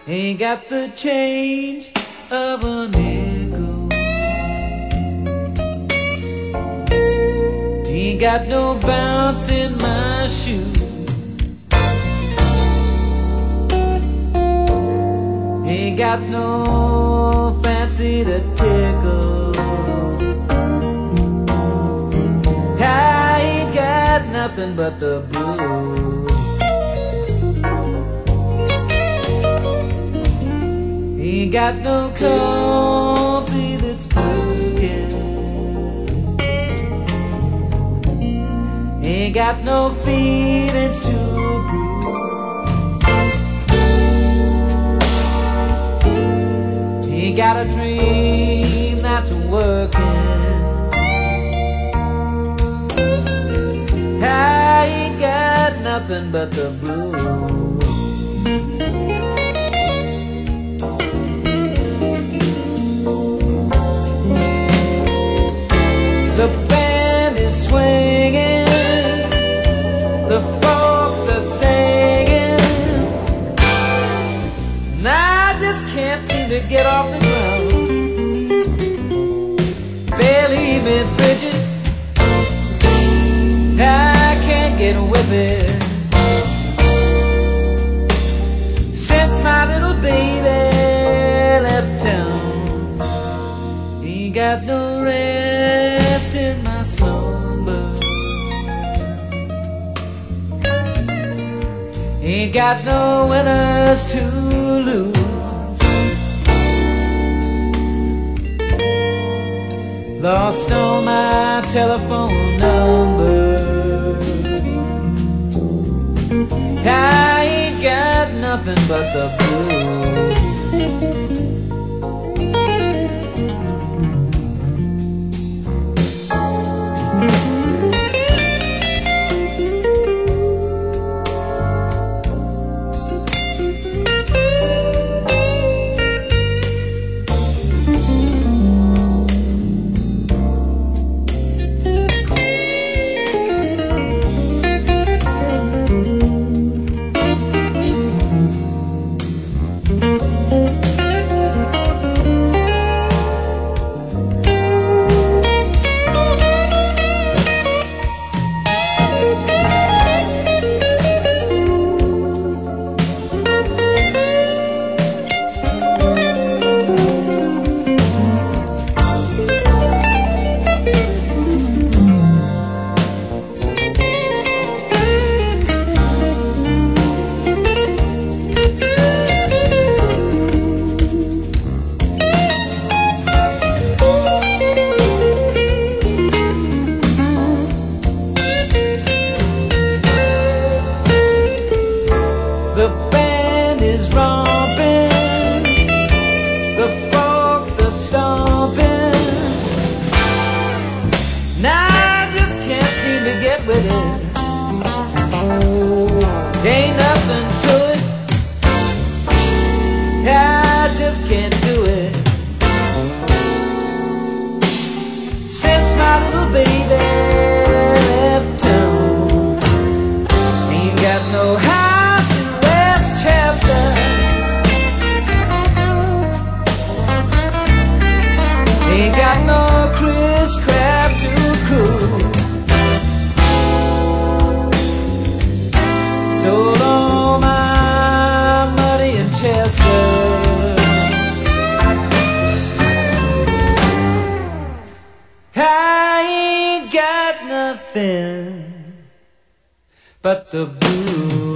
Ain't got the change of a nickel. Ain't got no bounce in my shoe. Ain't got no fancy to tickle. I ain't got nothing but the blues. Ain't got no coffee that's broken. Ain't got no feelings to prove. Ain't got a dream that's working. I ain't got nothing but the blues. The band is swinging, the folks are singing, and I just can't seem to get off the ground. Believe me, Bridget, I can't get with it. Since my little baby left town, ain't got no rest in my slumber. Ain't got no winners to lose. Lost all my telephone numbers. I ain't got nothing but the blues. The band is romping, the folks are stomping, now I just can't seem to get with it. Ain't nothing to it, I just can't do it. Since my little baby left town, ain't got no house in Westchester. Ain't got no Chris Craft to cruise. Sold all my money in Chester. I ain't got nothing but the blues.